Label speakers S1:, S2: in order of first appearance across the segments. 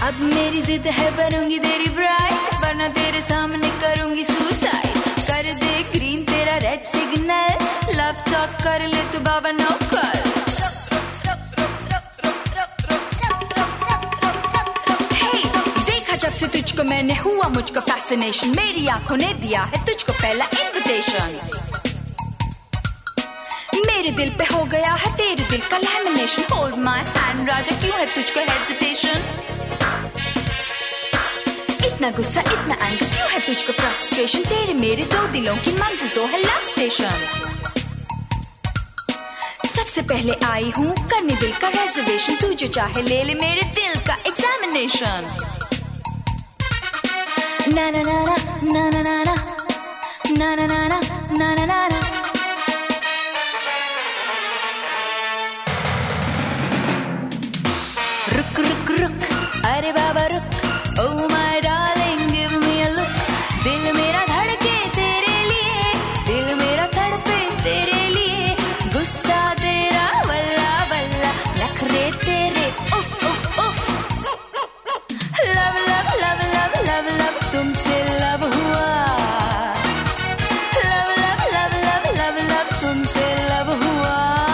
S1: अब मेरी जिद है बनूंगी तेरी ब्राइड, वरना तेरे सामने करूंगी सुसाइड। कर दे ग्रीन तेरा रेड सिग्नल, लव टॉक कर ले तू बाबा नौकर। जब से तुझको मैंने हुआ मुझको फैसिनेशन, मेरी आंखों ने दिया है तुझको पहला इन्विटेशन। मेरे दिल पे हो गया है तेरे दिल का लैमिनेशन, होल्ड माय हैंड राजा क्यों है तुझको हेजिटेशन। इतना गुस्सा इतना एंगर क्यों है तुझको फ्रस्ट्रेशन, तेरे मेरे दो दिलों की मंजिल तो है लव स्टेशन। सबसे पहले आई हूँ करने दिल का रिजर्वेशन, तू जो चाहे ले ले मेरे दिल का examination. Na na na na na na na na na na na na na na na। रुक रुक रुक अरे बाबा रुक, oh my darling give me a look। दिल मेरा धड़के तेरे लिए, दिल मेरा तड़पे तेरे लिए, गुस्सा तेरा वल्ला वल्ला, नखरे तेरे उफ उफ उफ। Love love love love love love तुमसे लव हुआ, love love love love love love तुमसे लव हुआ।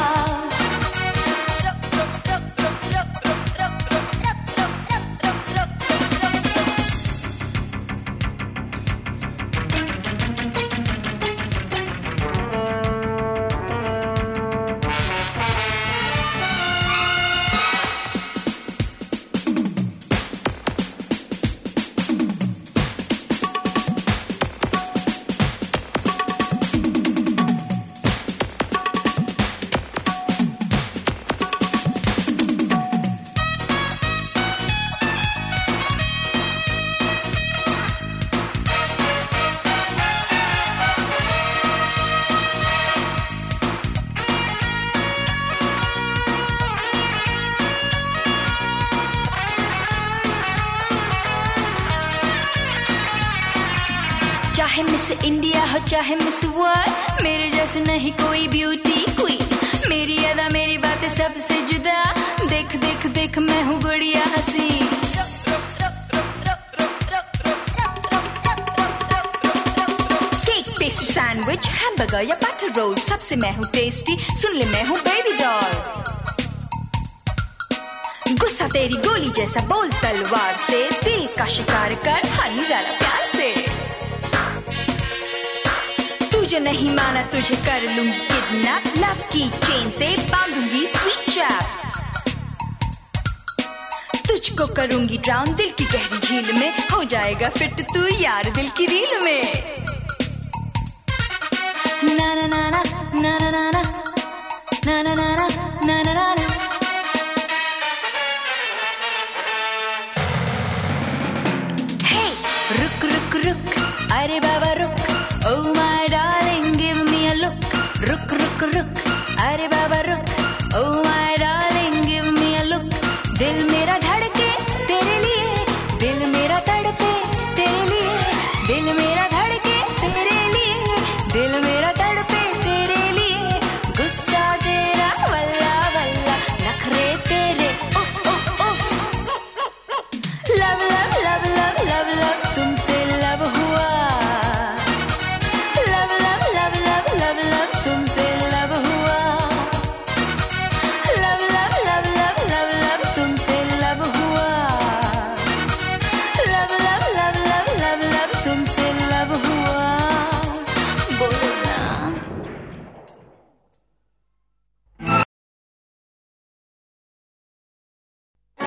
S1: चाहे मिस इंडिया हो चाहे मिस वर्ल्ड, मेरे जैसे नहीं कोई ब्यूटी क्वीन। मेरी अदा मेरी बातें सबसे जुदा, देख देख देख मैं हूँ गुड़िया हसीन। केक पेस्ट्री सैंडविच हैमबर्गर या बटर रोल, सबसे मैं हूँ टेस्टी, सुन ले मैं हूँ बेबी डॉल। गुस्सा तेरी गोली जैसा बोल तलवार से, दिल का शिकार कर हनी जरा प्यार से। तुझे नहीं माना तुझे कर लूंगी किडनैप, लव की चेन से बांधूंगी स्वीट चैप। तुझको करूंगी ड्राउन दिल की गहरी झील में, हो जाएगा फिट तू यार दिल की रील में। ना ना ना ना ना ना ना ना ना ना ना ना ना ना। हे रुक रुक रुक अरे बाबा रुक, oh my darling give me a look। रुक रुक रुक अरे बाबा रुक,